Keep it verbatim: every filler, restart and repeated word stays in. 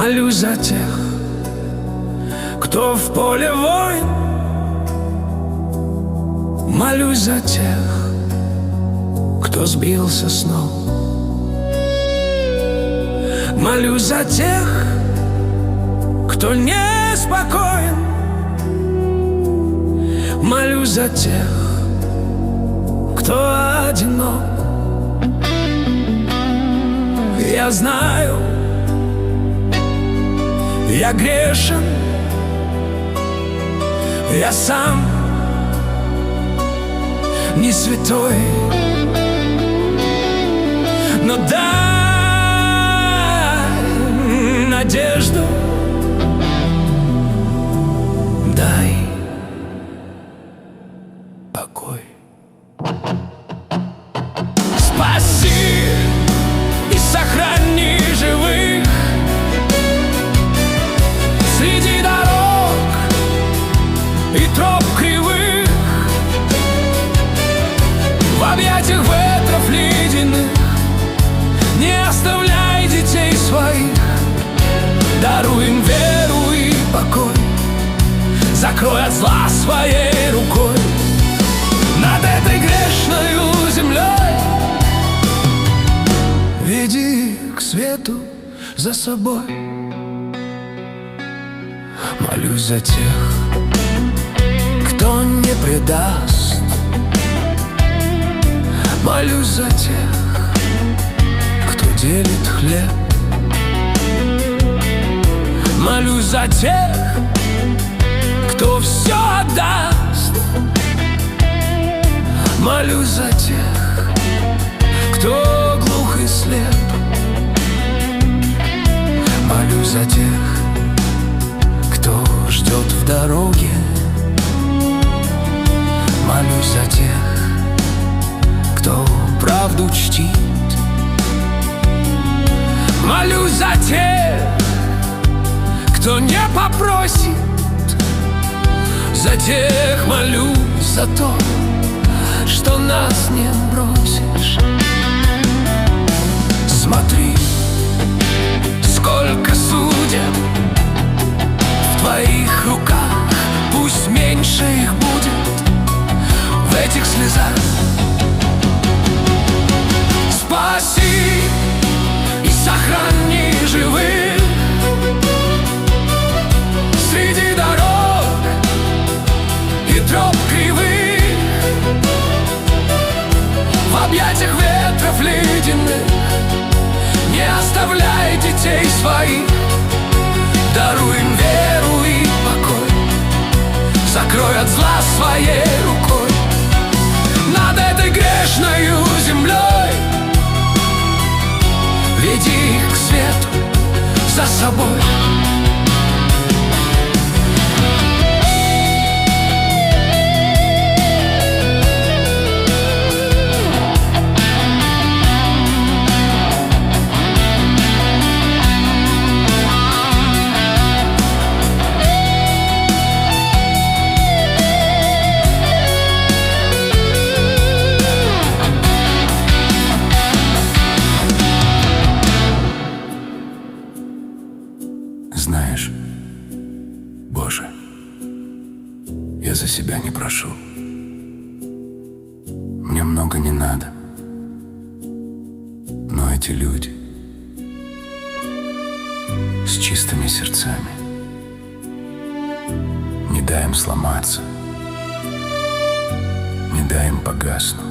Молюсь за тех, кто в поле войн. Молюсь за тех, кто сбился с ног. Молюсь за тех, кто неспокоен. Молюсь за тех, кто одинок. Я знаю, я грешен, я сам не святой, но дай надежду, дай покой. Спаси и сохрани живых среди дорог и троп кривых, в объятиях ветров ледяных. Не оставляй детей своих, даруй им веру и покой. Закрой от зла своей рукой над этой грешною землей. Веди к свету за собой. Молюсь за тех, кто не предаст. Молюсь за тех, кто делит хлеб. Молюсь за тех, кто все отдаст. Молюсь за тех, кто глух и слеп. Молюсь за тех, кто ждет в дороге. Молюсь за тех, кто правду чтит. Молюсь за тех, кто не попросит. За тех молюсь, за то, что нас не бросишь. Смотри, сколько судеб в твоих руках. Пусть меньше их будет в этих слезах. Спаси и сохрани живых среди дорог и троп кривых, в объятиях ветров ледяных. Не оставляй детей своих, даруй им веру и покой. Закрой от зла своей рукой над этой грешною землей. Веди их к свету за собой. Знаешь, Боже, я за себя не прошу. Мне много не надо. Но эти люди с чистыми сердцами, не дай им сломаться, не дай им погаснуть.